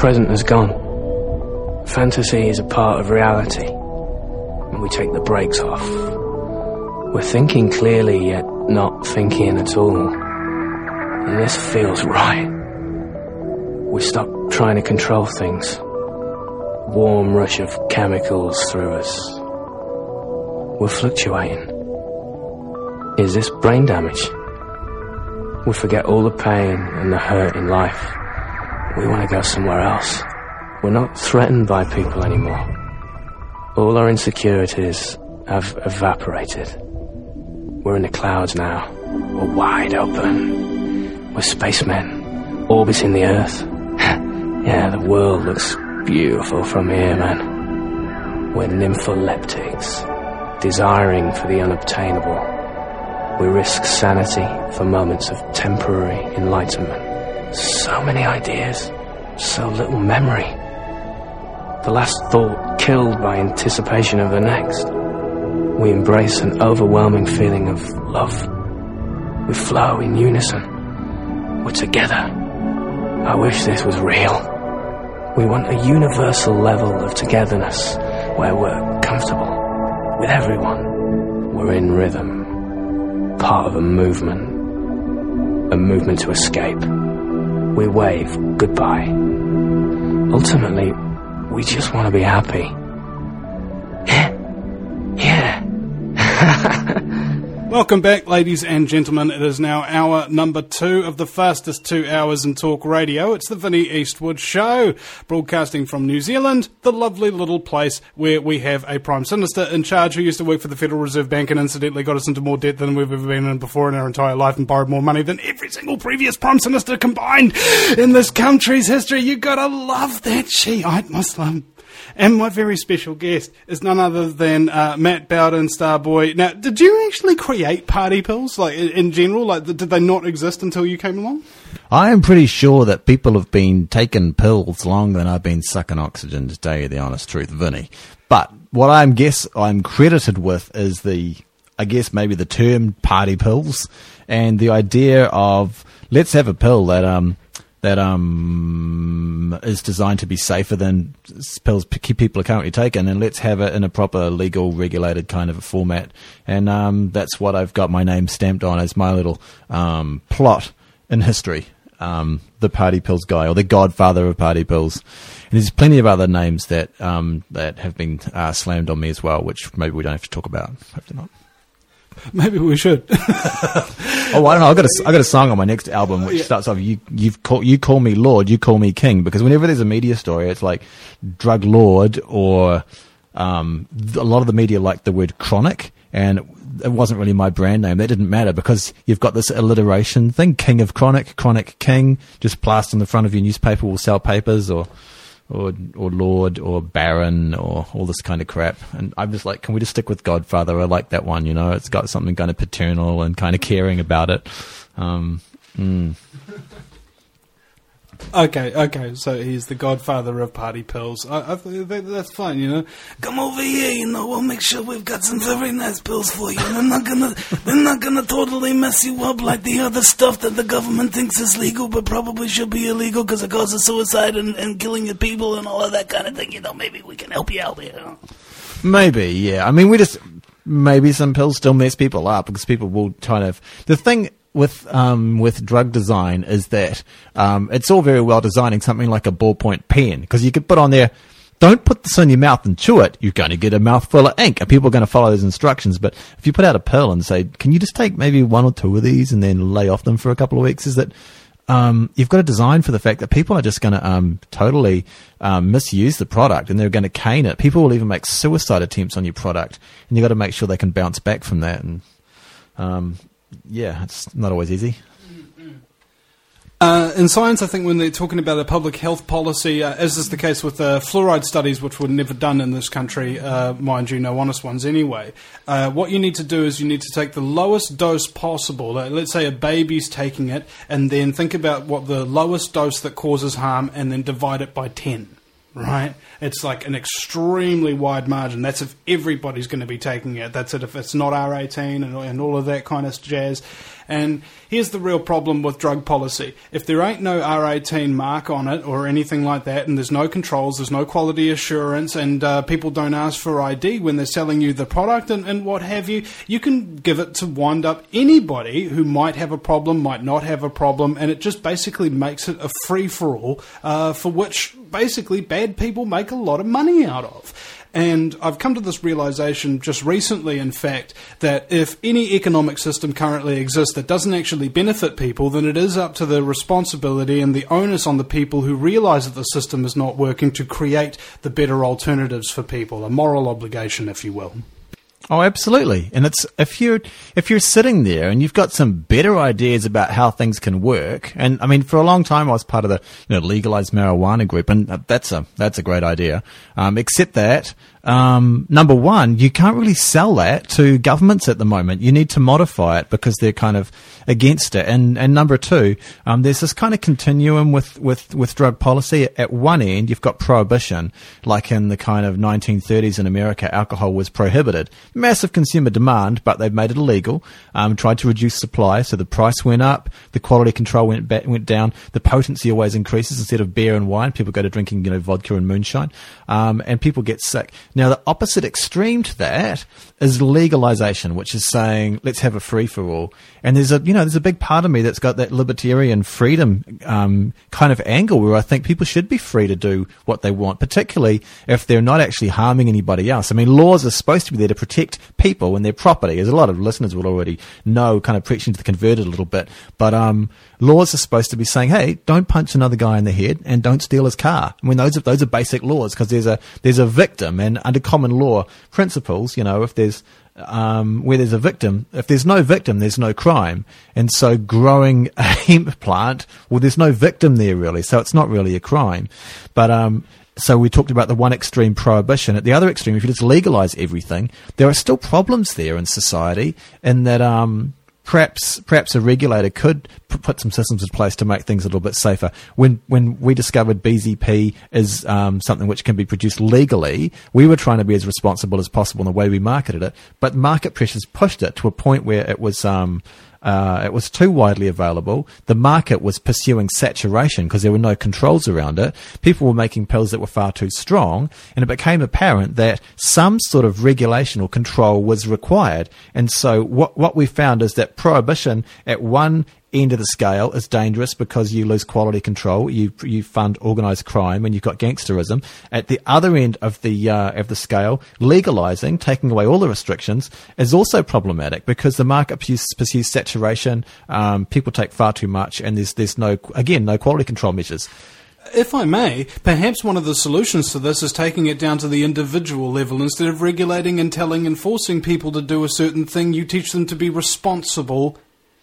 present has gone. Fantasy is a part of reality, and we take the brakes off. We're thinking clearly, yet not thinking at all. And this feels right. We stop trying to control things. Warm rush of chemicals through us. We're fluctuating. Is this brain damage? We forget all the pain and the hurt in life. We want to go somewhere else. We're not threatened by people anymore. All our insecurities have evaporated. We're in the clouds now. We're wide open. We're spacemen, orbiting the Earth. Yeah, the world looks beautiful from here, man. We're nympholeptics, desiring for the unobtainable. We risk sanity for moments of temporary enlightenment. So many ideas, so little memory. The last thought killed by anticipation of the next. We embrace an overwhelming feeling of love. We flow in unison. We're together. I wish this was real. We want a universal level of togetherness where we're comfortable with everyone. We're in rhythm. Part of a movement to escape. We wave goodbye. Ultimately, we just want to be happy. Yeah. Welcome back, ladies and gentlemen. It is now hour number 2 of the fastest 2 hours in talk radio. It's the Vinnie Eastwood Show, broadcasting from New Zealand, the lovely little place where we have a Prime Minister in charge who used to work for the Federal Reserve Bank and incidentally got us into more debt than we've ever been in before in our entire life and borrowed more money than every single previous Prime Minister combined in this country's history. You gotta love that Shiite Muslim. And my very special guest is none other than Matt Bowden, Starboy. Now, did you actually create party pills, like in general? Like, did they not exist until you came along? I am pretty sure that people have been taking pills longer than I've been sucking oxygen, to tell you the honest truth, Vinny. But what I'm credited with is maybe the term party pills and the idea of let's have a pill that is designed to be safer than pills people are currently taking, and let's have it in a proper legal regulated kind of a format. And that's what I've got my name stamped on as my little plot in history, the party pills guy, or the godfather of party pills. And there's plenty of other names that have been slammed on me as well, which maybe we don't have to talk about. Hopefully not. Maybe we should. Oh, I don't know. I got a song on my next album which starts off, you call me Lord, you call me King, because whenever there's a media story, it's like drug lord, or a lot of the media like the word chronic, and it wasn't really my brand name. That didn't matter because you've got this alliteration thing, King of Chronic, Chronic King, just plastered in the front of your newspaper will sell papers, or Lord, or Baron, or all this kind of crap. And I'm just like, can we just stick with Godfather? I like that one, it's got something kind of paternal and kind of caring about it. Okay, so he's the godfather of party pills. I think that's fine, Come over here, we'll make sure we've got some very nice pills for you. They're not gonna totally mess you up like the other stuff that the government thinks is legal, but probably should be illegal because it causes suicide and killing your people and all of that kind of thing. Maybe we can help you out here. Maybe, yeah. I mean, maybe some pills still mess people up because people will kind of, the thing with drug design is that it's all very well designing something like a ballpoint pen, because you could put on there, don't put this in your mouth and chew it, you're going to get a mouthful of ink, and people are going to follow those instructions. But if you put out a pill and say, can you just take maybe 1 or 2 of these and then lay off them for a couple of weeks, is that you've got to design for the fact that people are just going to totally misuse the product, and they're going to cane it. People will even make suicide attempts on your product, and you've got to make sure they can bounce back from that. And it's not always easy. In science, I think when they're talking about a public health policy, as is the case with fluoride studies, which were never done in this country, mind you, no honest ones anyway, what you need to do is you need to take the lowest dose possible. Let's say a baby's taking it, and then think about what the lowest dose that causes harm, and then divide it by 10. Right? It's like an extremely wide margin. That's if everybody's going to be taking it. That's it if it's not R18 and all of that kind of jazz. And here's the real problem with drug policy. If there ain't no R18 mark on it or anything like that, and there's no controls, there's no quality assurance, and people don't ask for ID when they're selling you the product and what have you, you can give it to wind up anybody who might have a problem, might not have a problem, and it just basically makes it a free-for-all for which basically bad people make a lot of money out of. And I've come to this realization just recently, in fact, that if any economic system currently exists that doesn't actually benefit people, then it is up to the responsibility and the onus on the people who realize that the system is not working to create the better alternatives for people, a moral obligation, if you will. Oh, absolutely. And it's if you're sitting there and you've got some better ideas about how things can work, and I mean, for a long time I was part of the legalized marijuana group, and that's a great idea. Except that number one, you can't really sell that to governments at the moment. You need to modify it because they're kind of against it. And number two, there's this kind of continuum with drug policy. At one end, you've got prohibition, like in the kind of 1930s in America, alcohol was prohibited. Massive consumer demand, but they've made it illegal. Tried to reduce supply, so the price went up, the quality control went down, the potency always increases. Instead of beer and wine, people go to drinking, vodka and moonshine, and people get sick. Now, the opposite extreme to that is legalization, which is saying let's have a free for all. And there's a big part of me that's got that libertarian freedom kind of angle where I think people should be free to do what they want, particularly if they're not actually harming anybody else. I mean, laws are supposed to be there to protect people and their property, as a lot of listeners will already know, kind of preaching to the converted a little bit. But laws are supposed to be saying, hey, don't punch another guy in the head and don't steal his car. I mean, those are basic laws, because there's a victim, and under common law principles, if there's where there's a victim, if there's no victim, there's no crime. And so growing a hemp plant, well, there's no victim there really, so it's not really a crime. But so we talked about the one extreme, prohibition. At the other extreme, if you just legalize everything, there are still problems there in society, in that perhaps a regulator could put some systems in place to make things a little bit safer. When we discovered BZP is something which can be produced legally, we were trying to be as responsible as possible in the way we marketed it, but market pressures pushed it to a point where it was too widely available. The market was pursuing saturation because there were no controls around it. People were making pills that were far too strong, and it became apparent that some sort of regulation or control was required. And so what we found is that prohibition at one end of the scale is dangerous because you lose quality control, you fund organised crime, and you've got gangsterism. At the other end of the scale, legalising, taking away all the restrictions, is also problematic because the market pursues saturation, people take far too much, and there's no quality control measures. If I may, perhaps one of the solutions to this is taking it down to the individual level. Instead of regulating and forcing people to do a certain thing, you teach them to be responsible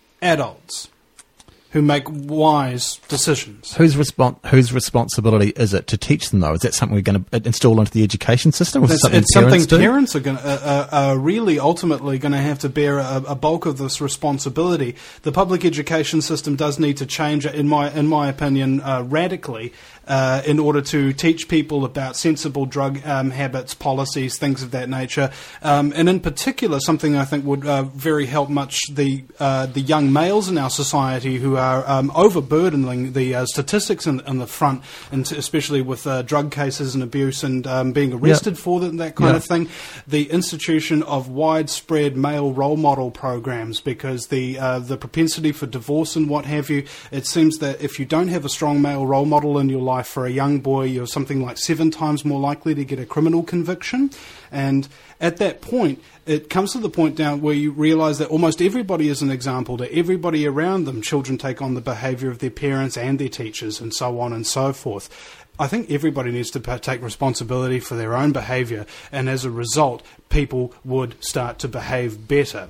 adults who make wise decisions. Whose responsibility is it to teach them, though? Is that something we're going to install into the education system? Or it's something parents are really ultimately going to have to bear a bulk of this responsibility. The public education system does need to change, in my opinion, radically, in order to teach people about sensible drug habits, policies, things of that nature. And in particular, something I think would very help much the young males in our society who are overburdening the statistics in the front, and especially with drug cases and abuse and being arrested for that kind of thing. The institution of widespread male role model programs, because the propensity for divorce and what have you, it seems that if you don't have a strong male role model in your life, for a young boy, you're something like 7 times more likely to get a criminal conviction. And at that point, it comes to the point down where you realise that almost everybody is an example to everybody around them. Children take on the behaviour of their parents and their teachers, and so on and so forth. I think everybody needs to take responsibility for their own behaviour, and as a result, people would start to behave better.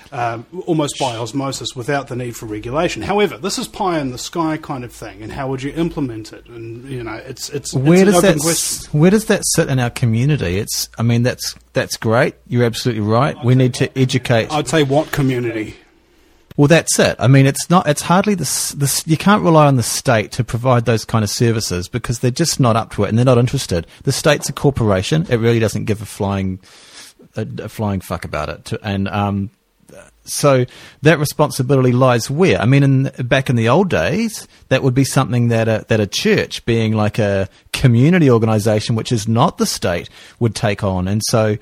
Almost by osmosis, without the need for regulation. However, this is pie in the sky kind of thing, and how would you implement it? And it's an open question. Where does that sit in our community? That's great. You're absolutely right. We need to educate. I'd say what community? Well, that's it. I mean, it's hardly this. You can't rely on the state to provide those kind of services because they're just not up to it and they're not interested. The state's a corporation. It really doesn't give a flying fuck about it. So that responsibility lies where? I mean, back in the old days, that would be something that a church, being like a community organisation, which is not the state, would take on. And so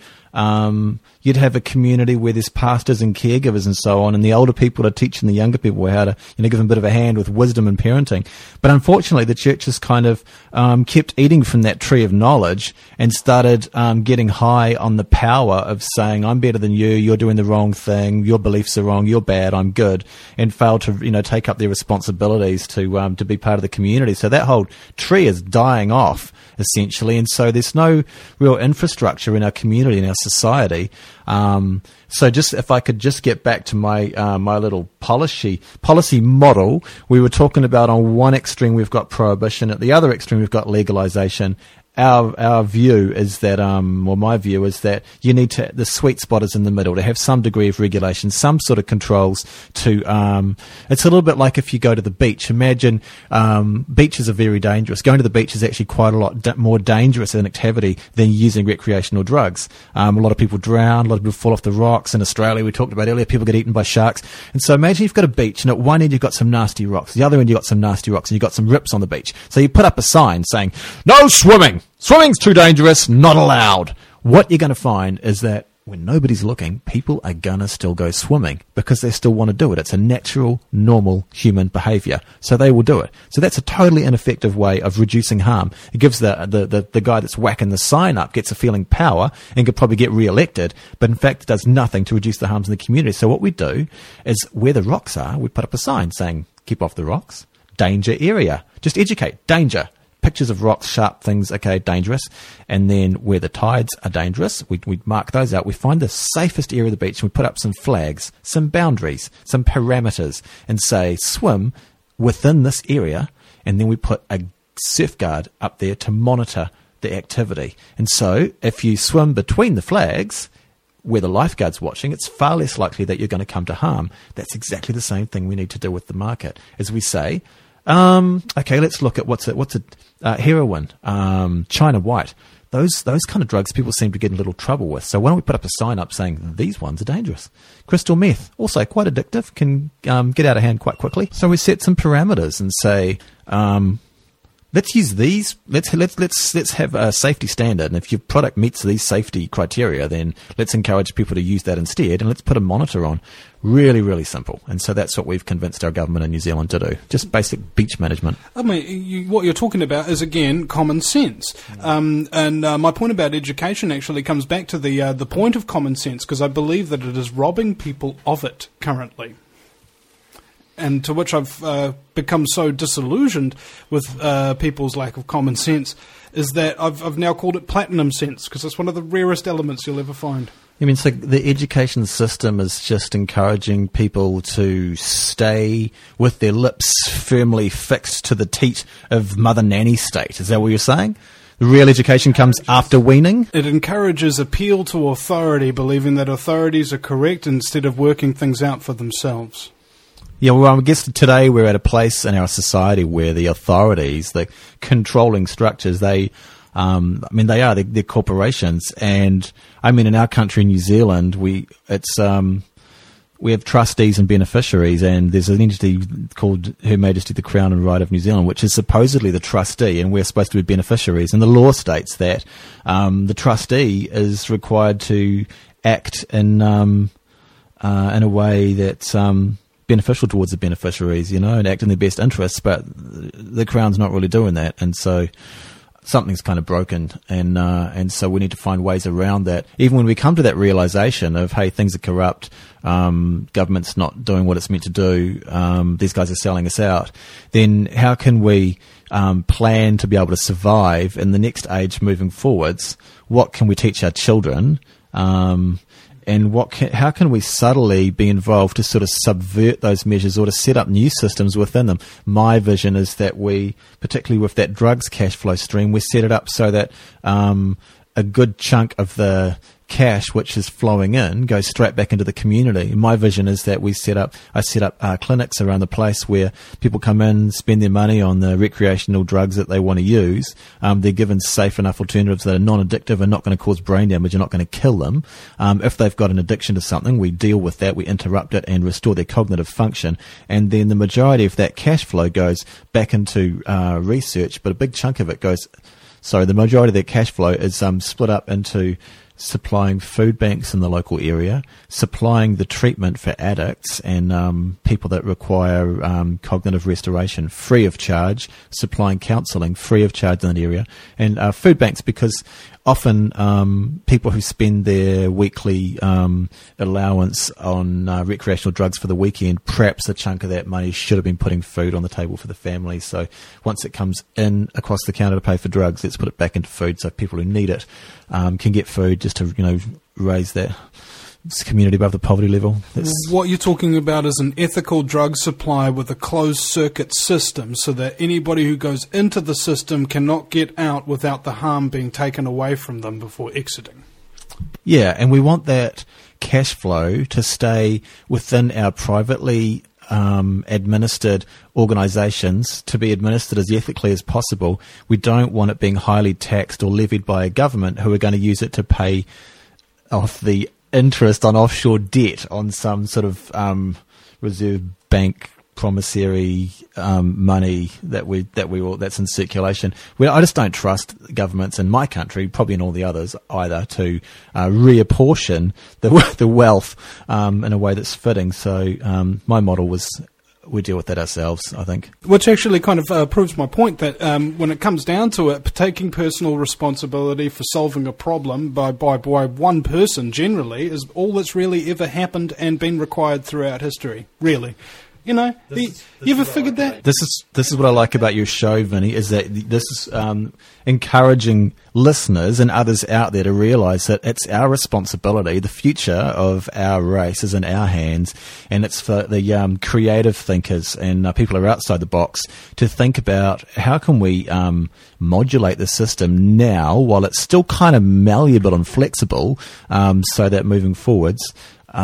you'd have a community where there's pastors and caregivers and so on, and the older people are teaching the younger people how to, give them a bit of a hand with wisdom and parenting. But unfortunately, the church has kind of kept eating from that tree of knowledge and started getting high on the power of saying, I'm better than you, you're doing the wrong thing, your beliefs are wrong, you're bad, I'm good, and failed to, take up their responsibilities to be part of the community. So that whole tree is dying off, essentially, and so there's no real infrastructure in our community, in our society. So just if I could just get back to my my little policy model, we were talking about on one extreme we've got prohibition, at the other extreme we've got legalization. Our view is that, my view is that you need to, the sweet spot is in the middle, to have some degree of regulation, some sort of controls to, it's a little bit like if you go to the beach. Imagine, beaches are very dangerous. Going to the beach is actually quite a lot more dangerous an activity than using recreational drugs. A lot of people drown, a lot of people fall off the rocks. In Australia, we talked about earlier, people get eaten by sharks. And so imagine you've got a beach, and at one end you've got some nasty rocks, the other end you've got some nasty rocks, and you've got some rips on the beach. So you put up a sign saying, no swimming! Swimming's too dangerous, not allowed. What you're going to find is that when nobody's looking, people are going to still go swimming because they still want to do it. It's a natural, normal human behaviour. So they will do it. So that's a totally ineffective way of reducing harm. It gives the guy that's whacking the sign up gets a feeling power and could probably get re-elected, but in fact it does nothing to reduce the harms in the community. So what we do is where the rocks are, we put up a sign saying, keep off the rocks, danger area. Just educate, danger. Pictures of rocks, sharp things, okay, dangerous. And then where the tides are dangerous, we mark those out. We find the safest area of the beach and we put up some flags, some boundaries, some parameters, and say swim within this area. And then we put a surf guard up there to monitor the activity. And so if you swim between the flags, where the lifeguard's watching, it's far less likely that you're going to come to harm. That's exactly the same thing we need to do with the market. As we say, okay, let's look at what's a heroin, China White. Those kind of drugs people seem to get in a little trouble with. So why don't we put up a sign up saying these ones are dangerous? Crystal meth, also quite addictive, can get out of hand quite quickly. So we set some parameters and say, let's use these. Let's have a safety standard, and if your product meets these safety criteria, then let's encourage people to use that instead, and let's put a monitor on. Really, really simple. And so that's what we've convinced our government in New Zealand to do. Just basic beach management. I mean, what you're talking about is, again, common sense. And my point about education actually comes back to the point of common sense, because I believe that it is robbing people of it currently. And to which I've become so disillusioned with people's lack of common sense is that I've now called it platinum sense, because it's one of the rarest elements you'll ever find. You mean, so the education system is just encouraging people to stay with their lips firmly fixed to the teat of Mother Nanny state? Is that what you're saying? The real education comes after weaning? It encourages appeal to authority, believing that authorities are correct instead of working things out for themselves. Yeah, well, I guess today we're at a place in our society where the authorities, the controlling structures, they're corporations. And I mean, in our country, New Zealand, we have trustees and beneficiaries, and there's an entity called Her Majesty the Crown and Right of New Zealand, which is supposedly the trustee, and we're supposed to be beneficiaries. And the law states that the trustee is required to act in a way that's beneficial towards the beneficiaries, and act in their best interests, but the Crown's not really doing that, and so something's kind of broken, and so we need to find ways around that. Even when we come to that realization of, hey, things are corrupt, government's not doing what it's meant to do, these guys are selling us out, then how can we plan to be able to survive in the next age moving forwards? What can we teach our children? And how can we subtly be involved to sort of subvert those measures or to set up new systems within them? My vision is that we, particularly with that drugs cash flow stream, we set it up so that a good chunk of the cash which is flowing in goes straight back into the community. My vision is that I set up clinics around the place where people come in, spend their money on the recreational drugs that they want to use. They're given safe enough alternatives that are non-addictive and not going to cause brain damage and not going to kill them. If they've got an addiction to something, we deal with that, we interrupt it and restore their cognitive function. And then the majority of that cash flow goes back into research, but a big chunk of it the majority of that cash flow is split up into supplying food banks in the local area, supplying the treatment for addicts and people that require cognitive restoration free of charge, supplying counselling free of charge in that area, and food banks, because often people who spend their weekly allowance on recreational drugs for the weekend, perhaps a chunk of that money should have been putting food on the table for the family. So once it comes in across the counter to pay for drugs, let's put it back into food so people who need it can get food, just to raise that community above the poverty level. What you're talking about is an ethical drug supply with a closed circuit system, so that anybody who goes into the system cannot get out without the harm being taken away from them before exiting. Yeah, and we want that cash flow to stay within our privately administered organisations, to be administered as ethically as possible. We don't want it being highly taxed or levied by a government who are going to use it to pay off the interest on offshore debt on some sort of reserve bank promissory money that's in circulation. I just don't trust governments in my country, probably in all the others either, to reapportion the wealth in a way that's fitting. So my model was, we deal with that ourselves, I think. Which actually kind of proves my point that when it comes down to it, taking personal responsibility for solving a problem by one person generally is all that's really ever happened and been required throughout history, really. You know, you ever figured that? This is what I like about your show, Vinny, is that this is encouraging listeners and others out there to realise that it's our responsibility. The future of our race is in our hands, and it's for the creative thinkers and people who are outside the box to think about how can we modulate the system now while it's still kind of malleable and flexible, so that moving forwards,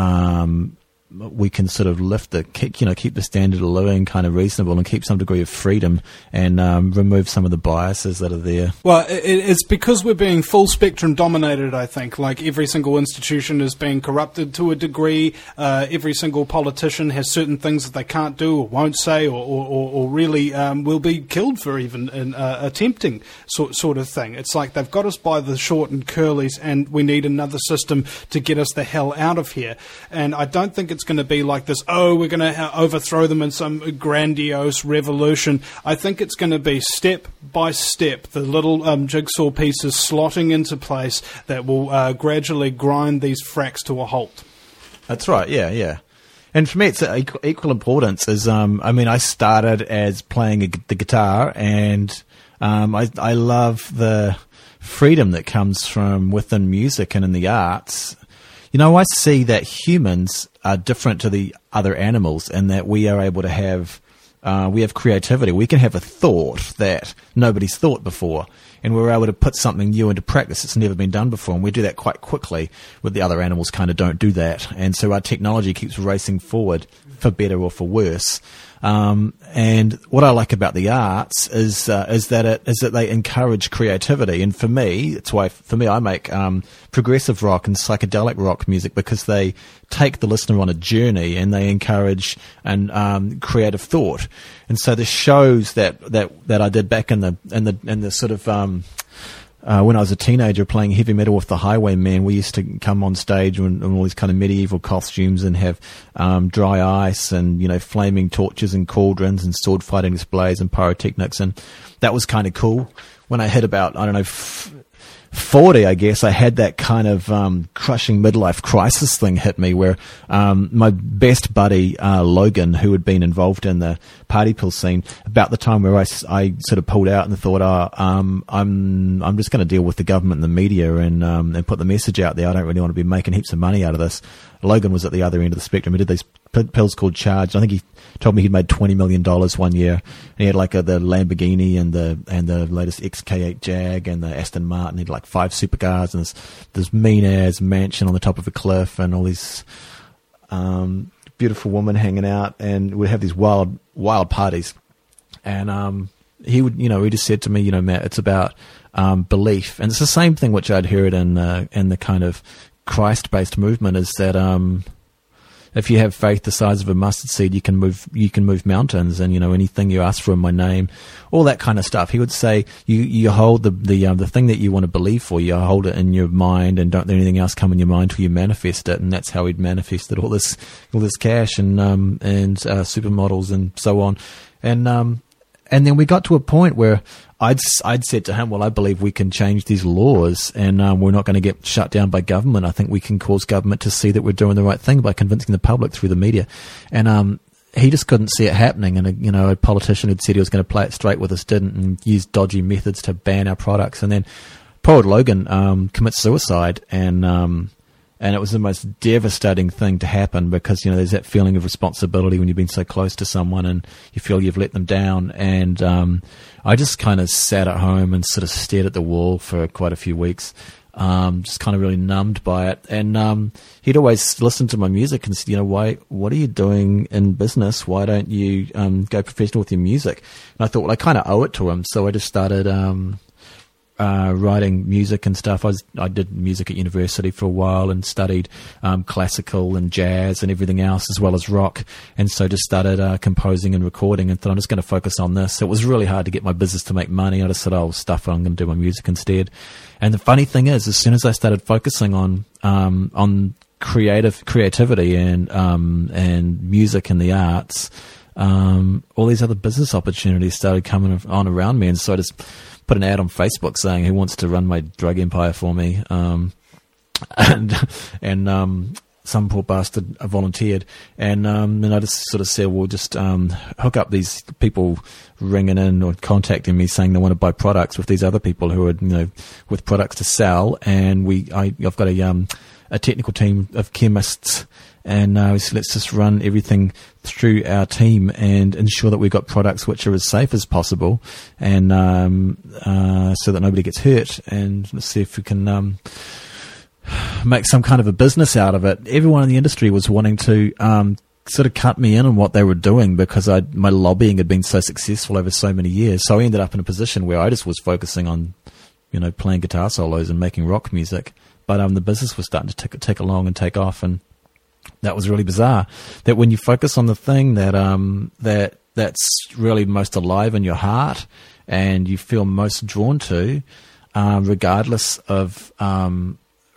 we can sort of keep the standard of living kind of reasonable and keep some degree of freedom and remove some of the biases that are there. Well, it's because we're being full spectrum dominated, I think. Like, every single institution is being corrupted to a degree. Every single politician has certain things that they can't do or won't say or really will be killed for even attempting sort of thing. It's like they've got us by the short and curlies, and we need another system to get us the hell out of here. And I don't think it's going to be like this, we're going to overthrow them in some grandiose revolution. I think it's going to be step by step, the little jigsaw pieces slotting into place that will gradually grind these fracks to a halt. That's right, yeah. And for me, it's equal importance. I started as playing the guitar, and I love the freedom that comes from within music and in the arts. I see that humans are different to the other animals, and that we are able to have creativity. We can have a thought that nobody's thought before, and we're able to put something new into practice that's never been done before, and we do that quite quickly. With the other animals, kind of don't do that, and so our technology keeps racing forward, for better or for worse. And what I like about the arts is that they encourage creativity. And for me, I make progressive rock and psychedelic rock music, because they take the listener on a journey and they encourage creative thought. And so the shows that I did back in the sort of when I was a teenager playing heavy metal with the Highwaymen, we used to come on stage in all these kind of medieval costumes and have dry ice and flaming torches and cauldrons and sword fighting displays and pyrotechnics, and that was kind of cool. When I hit about 40, I guess, I had that kind of crushing midlife crisis thing hit me, where my best buddy Logan, who had been involved in the party pill scene, about the time where I sort of pulled out and thought, I'm just going to deal with the government and the media and put the message out there. I don't really want to be making heaps of money out of this. Logan was at the other end of the spectrum. He did these pills called Charge. I think he told me he'd made $20 million one year. And he had like the Lamborghini and the latest XK8 Jag and the Aston Martin. He had like 5 supercars and this mean ass mansion on the top of a cliff and all these beautiful women hanging out, and we'd have these wild parties. And he just said to me, Matt, it's about belief, and it's the same thing which I'd heard in the kind of Christ-based movement, is that if you have faith the size of a mustard seed, you can move mountains, and anything you ask for in my name, all that kind of stuff. He would say you hold the thing that you want to believe for, you hold it in your mind, and don't let anything else come in your mind till you manifest it. And that's how he'd manifested all this cash and supermodels and so on. And then we got to a point where I'd said to him, well, I believe we can change these laws, and we're not going to get shut down by government. I think we can cause government to see that we're doing the right thing by convincing the public through the media. And he just couldn't see it happening. And a politician who'd said he was going to play it straight with us didn't, and used dodgy methods to ban our products. And then poor old Logan commits suicide, and it was the most devastating thing to happen, because, there's that feeling of responsibility when you've been so close to someone and you feel you've let them down. And I just kind of sat at home and sort of stared at the wall for quite a few weeks, just kind of really numbed by it. And he'd always listen to my music and said, what are you doing in business? Why don't you go professional with your music? And I thought, well, I kind of owe it to him. So I just started writing music and stuff. I did music at university for a while and studied classical and jazz and everything else, as well as rock. And so just started composing and recording, and thought, I'm just going to focus on this. It was really hard to get my business to make money. I just said, I'm going to do my music instead. And the funny thing is, as soon as I started focusing on creativity and music and the arts, all these other business opportunities started coming on around me. And so I just put an ad on Facebook saying, who wants to run my drug empire for me? And some poor bastard volunteered. And I just sort of said, well, just hook up these people ringing in or contacting me saying they want to buy products with these other people who are, with products to sell. And I've got a technical team of chemists, and so let's just run everything through our team and ensure that we've got products which are as safe as possible, and so that nobody gets hurt, and let's see if we can make some kind of a business out of it. Everyone in the industry was wanting to sort of cut me in on what they were doing, because my lobbying had been so successful over so many years. So I ended up in a position where I just was focusing on, playing guitar solos and making rock music. But the business was starting to tick along and take off, and that was really bizarre. That when you focus on the thing that's really most alive in your heart and you feel most drawn to, regardless of the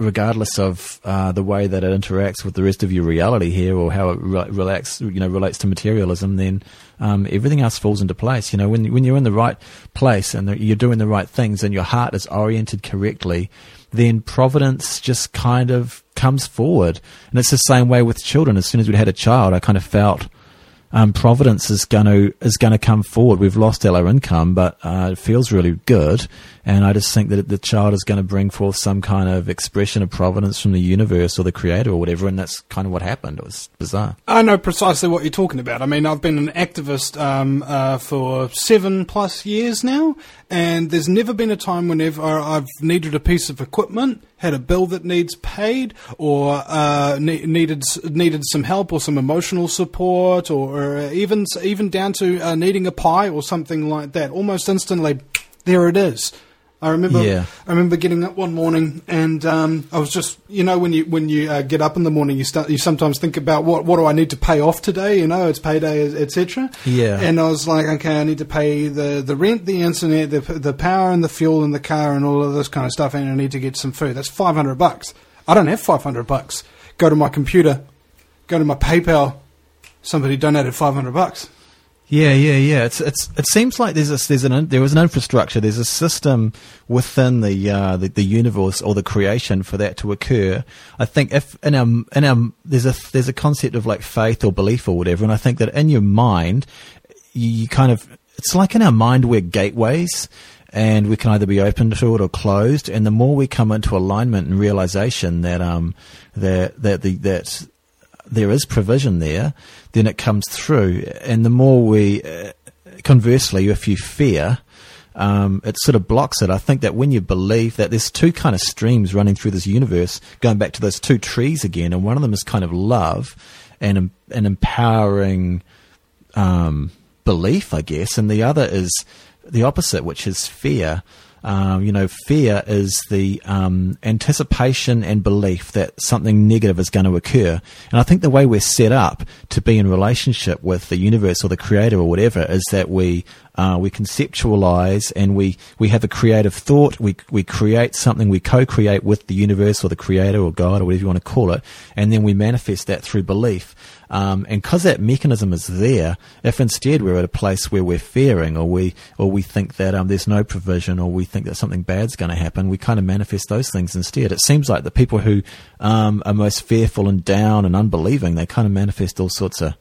way that it interacts with the rest of your reality here, or how it relates to materialism, then everything else falls into place. When you're in the right place and you're doing the right things and your heart is oriented correctly, then providence just kind of comes forward. And it's the same way with children. As soon as we had a child, I kind of felt providence is going to come forward. We've lost our income, but it feels really good. And I just think that the child is going to bring forth some kind of expression of providence from the universe or the creator or whatever. And that's kind of what happened. It was bizarre. I know precisely what you're talking about. I mean, I've been an activist for 7+ years now, and there's never been a time whenever I've needed a piece of equipment, had a bill that needs paid, or needed some help or some emotional support, or even down to needing a pie or something like that. Almost instantly, there it is. I remember getting up one morning, and I was just, when you get up in the morning, you sometimes think about what do I need to pay off today? It's payday, etc. Yeah. And I was like, okay, I need to pay the rent, the internet, the power and the fuel in the car, and all of this kind of stuff, and I need to get some food. That's $500. I don't have $500. Go to my computer, go to my PayPal. Somebody donated $500. Yeah. It seems like there was an infrastructure. There's a system within the universe or the creation for that to occur. I think if in our there's a concept of like faith or belief or whatever, and I think that in your mind, you kind of, it's like in our mind we're gateways, and we can either be open to it or closed. And the more we come into alignment and realization that there is provision there, then it comes through. And the more we, conversely, if you fear, it sort of blocks it. I think that when you believe that there's two kind of streams running through this universe, going back to those two trees again, and one of them is kind of love and an empowering belief, I guess, and the other is the opposite, which is fear. Fear is the anticipation and belief that something negative is going to occur. And I think the way we're set up to be in relationship with the universe or the creator or whatever is that we conceptualize and we have a creative thought. We create something, we co-create with the universe or the creator or God or whatever you want to call it, and then we manifest that through belief. And because that mechanism is there, if instead we're at a place where we're fearing or we think that there's no provision or we think that something bad's going to happen, we kind of manifest those things instead. It seems like the people who are most fearful and down and unbelieving, they kind of manifest all sorts of,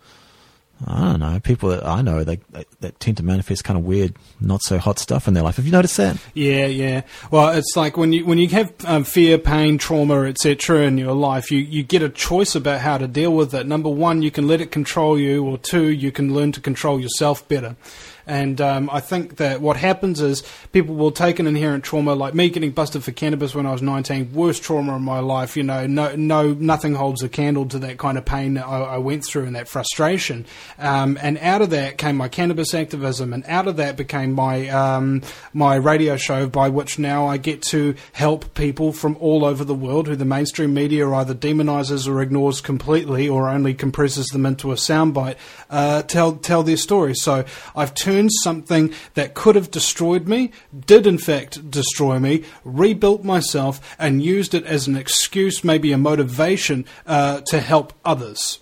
I don't know, people that I know, they tend to manifest kind of weird, not so hot stuff in their life. Have you noticed that? Yeah. Well, it's like when you have fear, pain, trauma, etc. in your life, you get a choice about how to deal with it. Number one, you can let it control you, or two, you can learn to control yourself better. And I think that what happens is people will take an inherent trauma, like me getting busted for cannabis when I was 19, worst trauma in my life. Nothing holds a candle to that kind of pain that I went through and that frustration. And out of that came my cannabis activism, and out of that became my radio show, by which now I get to help people from all over the world who the mainstream media either demonizes or ignores completely, or only compresses them into a soundbite, tell their stories. So I've turned something that could have destroyed me, did in fact destroy me, rebuilt myself, and used it as an excuse, maybe a motivation, to help others.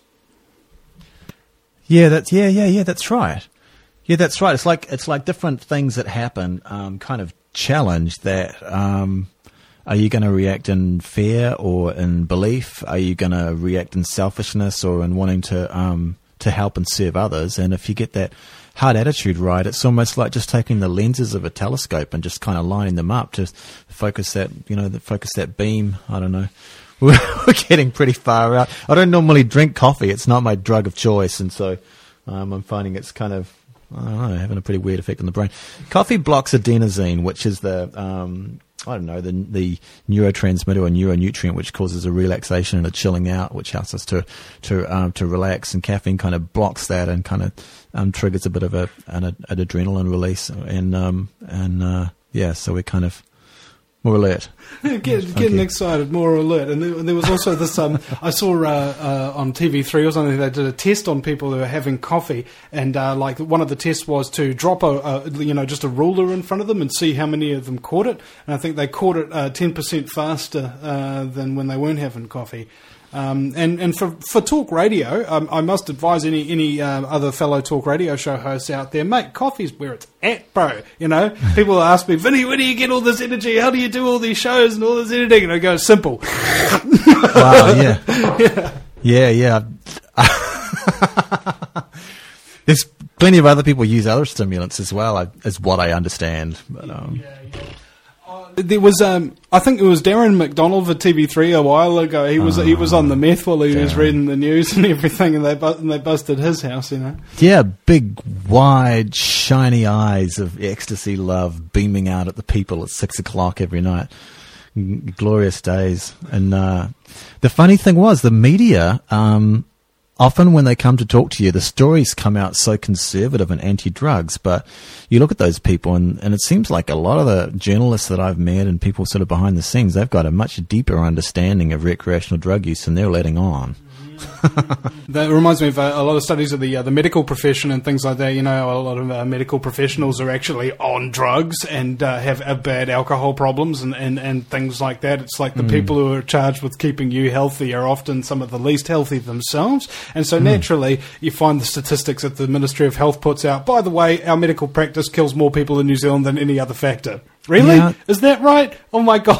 That's right. Yeah, that's right. It's like different things that happen, kind of challenge that. Are you going to react in fear or in belief? Are you going to react in selfishness or in wanting to help and serve others? And if you get that hard attitude right, it's almost like just taking the lenses of a telescope and just kind of lining them up to focus that beam. I don't know. We're getting pretty far out. I don't normally drink coffee. It's not my drug of choice. And so I'm finding it's kind of, I don't know, having a pretty weird effect on the brain. Coffee blocks adenosine, which is the neurotransmitter or neuronutrient, which causes a relaxation and a chilling out, which helps us to relax. And caffeine kind of blocks that and kind of triggers a bit of an adrenaline release. So we're kind of more alert. Getting excited, more alert. And there was also this, I saw on TV3 or something, they did a test on people who are having coffee, and one of the tests was to drop just a ruler in front of them and see how many of them caught it. And I think they caught it 10% faster than when they weren't having coffee. And for talk radio, I must advise any other fellow talk radio show hosts out there, mate, coffee's where it's at, bro. People ask me, Vinny, where do you get all this energy? How do you do all these shows and all this editing? And I go, simple. Wow, yeah. There's plenty of other people use other stimulants as well, is what I understand. But, there was, I think it was Darren McDonald for TV3 a while ago. He was on the meth while he was reading the news and everything, and they busted his house, Yeah, big, wide, shiny eyes of ecstasy love beaming out at the people at 6 o'clock every night. Glorious days. And the funny thing was, the media, often when they come to talk to you, the stories come out so conservative and anti-drugs, but you look at those people and it seems like a lot of the journalists that I've met and people sort of behind the scenes, they've got a much deeper understanding of recreational drug use than they're letting on. That reminds me of a lot of studies of the medical profession and things like that. A lot of medical professionals are actually on drugs and have bad alcohol problems and things like that. It's like the people who are charged with keeping you healthy are often some of the least healthy themselves. And so naturally, you find the statistics that the Ministry of Health puts out. By the way, our medical practice kills more people in New Zealand than any other factor. Really? Yeah. Is that right? Oh my God.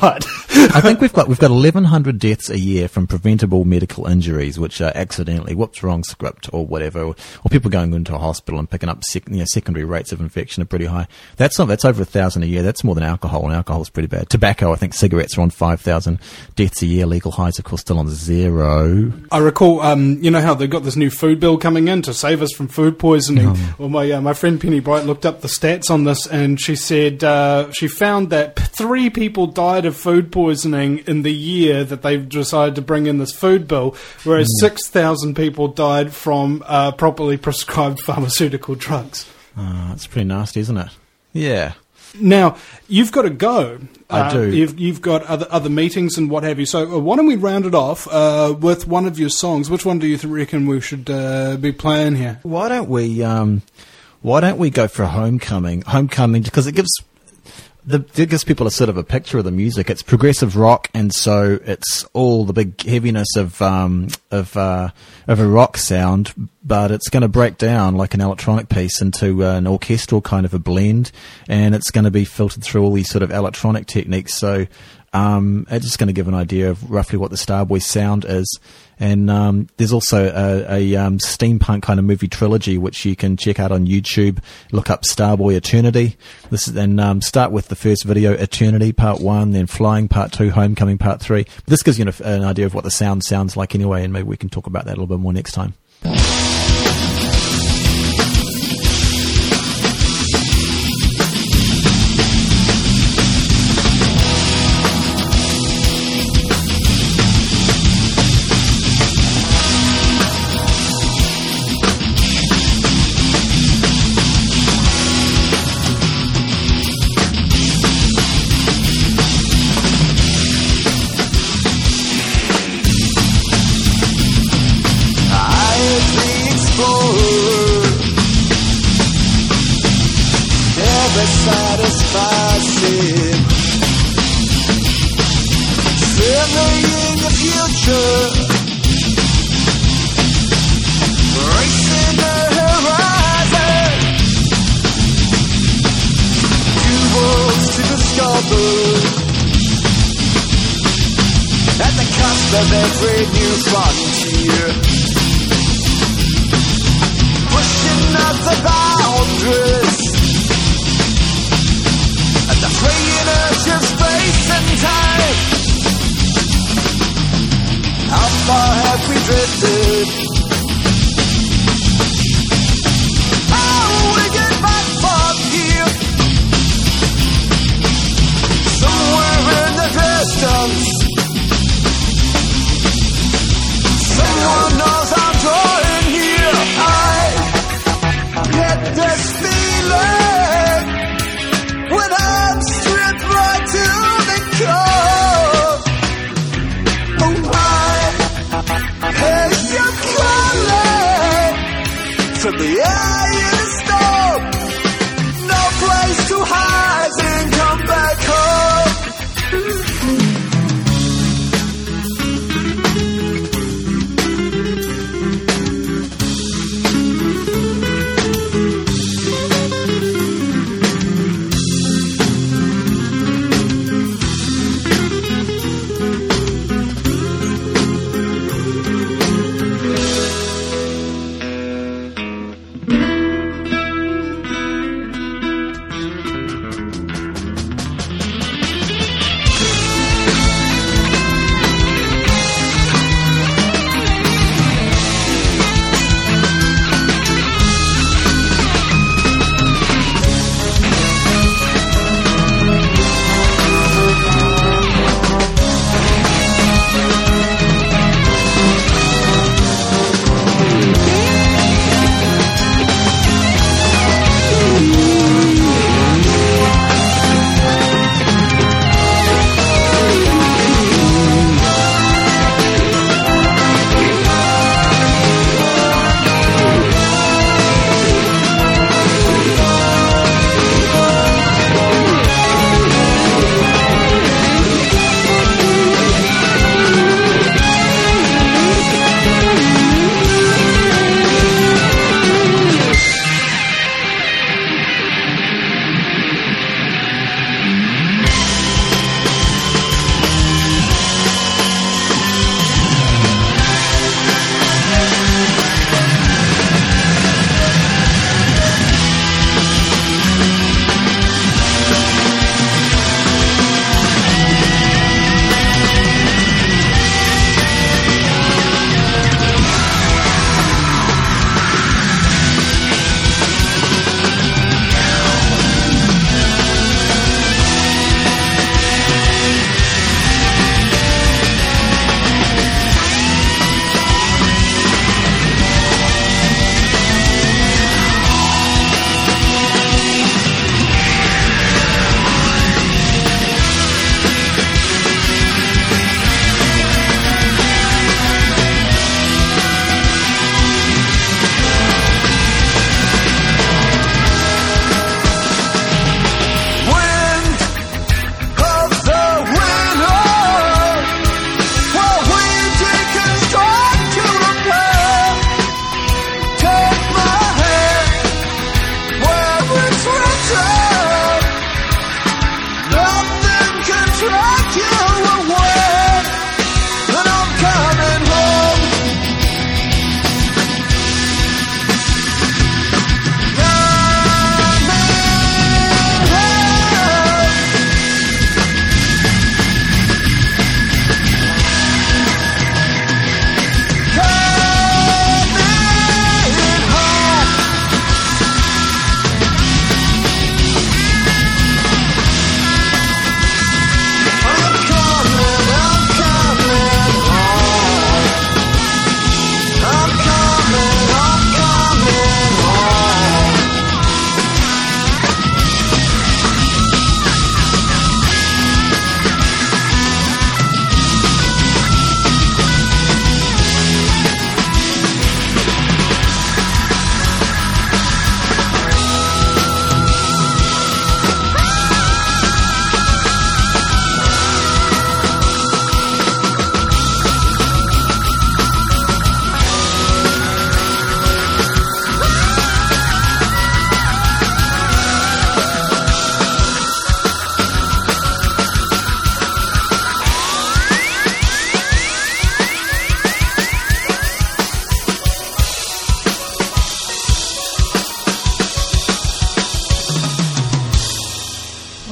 I think we've got 1,100 deaths a year from preventable medical injuries, which are accidentally, wrong script or whatever, or people going into a hospital and picking up secondary rates of infection are pretty high. That's over 1,000 a year. That's more than alcohol, and alcohol is pretty bad. Tobacco, I think cigarettes are on 5,000 deaths a year. Legal highs, of course, still on 0. I recall, you know how they've got this new food bill coming in to save us from food poisoning. Well, my friend Penny Bright looked up the stats on this, and she said she found that 3 people died of food poisoning in the year that they've decided to bring in this food bill, whereas 6,000 people died from properly prescribed pharmaceutical drugs. It's pretty nasty, isn't it? Yeah. Now, you've got to go. I do. You've got other meetings and what have you. So why don't we round it off with one of your songs? Which one do you reckon we should be playing here? Why don't we go for Homecoming? Homecoming, because it gives people a sort of a picture of the music. It's progressive rock, and so it's all the big heaviness of a rock sound, but it's going to break down like an electronic piece into an orchestral kind of a blend, and it's going to be filtered through all these sort of electronic techniques. So it's just going to give an idea of roughly what the Starboy sound is. And there's also a steampunk kind of movie trilogy which you can check out on YouTube. Look up Starboy Eternity. Start with the first video, Eternity Part 1, then Flying Part 2, Homecoming Part 3. This gives you an idea of what the sound sounds like anyway, and maybe we can talk about that a little bit more next time. At the cusp of every new frontier, pushing up the boundaries, at the free inertia of space and time. How far have we drifted? How will we get back from here? Somewhere in the distance, someone knows I'm drawing here. I get this feeling when I'm stripped right to the core. Oh my, hey, you're calling from the eye in the storm. No place to hide and come back home.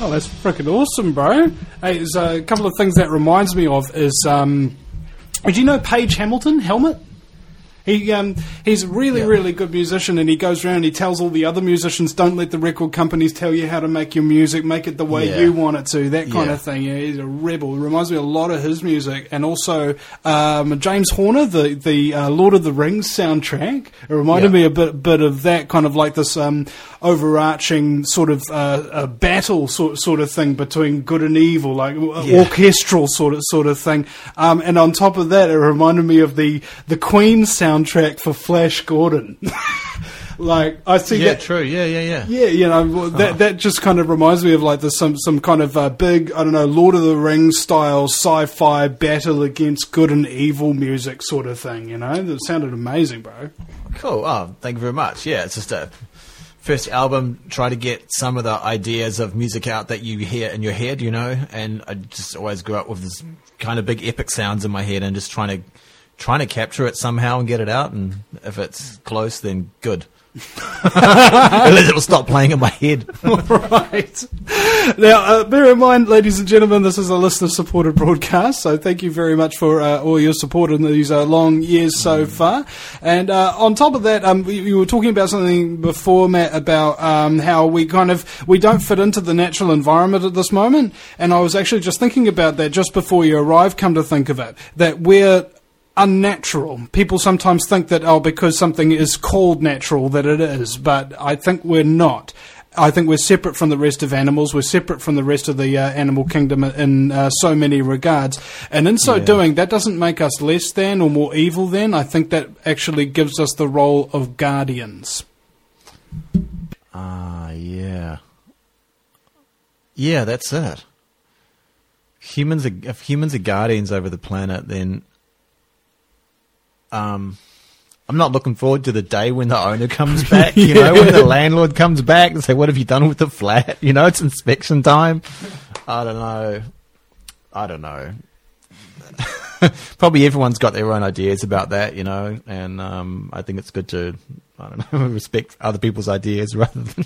Oh, that's freaking awesome, bro. Hey, there's a couple of things that reminds me of is, did you know Paige Hamilton, Helmet? He's a really good musician, and he goes around and he tells all the other musicians, don't let the record companies tell you how to make your music, make it the way you want it to, that kind of thing. Yeah, he's a rebel. It reminds me a lot of his music. And also James Horner, the Lord of the Rings soundtrack. It reminded me a bit of that, kind of like this overarching sort of a battle sort of thing between good and evil, like orchestral sort of thing. And on top of that, it reminded me of the Queen soundtrack for Flash Gordon. Like, I see that. True. Yeah. Yeah, you know, that just kind of reminds me of like some kind of big, I don't know, Lord of the Rings style sci-fi battle against good and evil music sort of thing, you know? It sounded amazing, bro. Cool. Oh, thank you very much. Yeah, it's just a first album, try to get some of the ideas of music out that you hear in your head, you know? And I just always grew up with this kind of big epic sounds in my head and just trying to capture it somehow and get it out, and if it's close, then good. At least it'll stop playing in my head. Right. Now, bear in mind, ladies and gentlemen, this is a listener-supported broadcast, so thank you very much for all your support in these long years so far. And on top of that, you were talking about something before, Matt, about how we don't fit into the natural environment at this moment, and I was actually just thinking about that just before you arrived, come to think of it, that we're unnatural. People sometimes think that, because something is called natural, that it is, but I think we're not. I think we're separate from the rest of animals. We're separate from the rest of the animal kingdom in so many regards. And in so doing, that doesn't make us less than or more evil than. I think that actually gives us the role of guardians. Yeah. Yeah, that's it. If humans are guardians over the planet, then I'm not looking forward to the day when the owner comes back, you know, when the landlord comes back and say, what have you done with the flat? You know, it's inspection time. I don't know. Probably everyone's got their own ideas about that, you know, and I think it's good to, I don't know, respect other people's ideas rather than...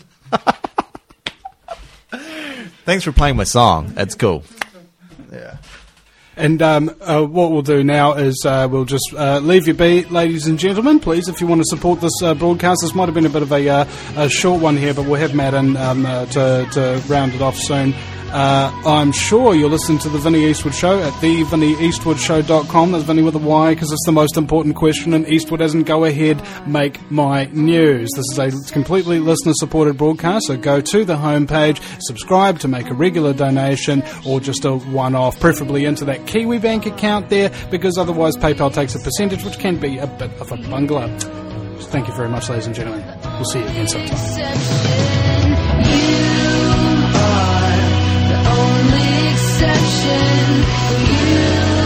Thanks for playing my song. That's cool. Yeah. And what we'll do now is we'll just leave you be, ladies and gentlemen. Please, if you want to support this broadcast, this might have been a bit of a short one here, but we'll have Matt in to round it off soon. I'm sure you're listening to The Vinnie Eastwood Show at thevinnieeastwoodshow.com. That's Vinnie with a Y, because it's the most important question, and Eastwood doesn't go ahead, make my news. This is a completely listener-supported broadcast, so go to the homepage, subscribe to make a regular donation, or just a one-off, preferably into that Kiwi Bank account there, because otherwise PayPal takes a percentage, which can be a bit of a bungler. So thank you very much, ladies and gentlemen. We'll see you again sometime. Only exception, you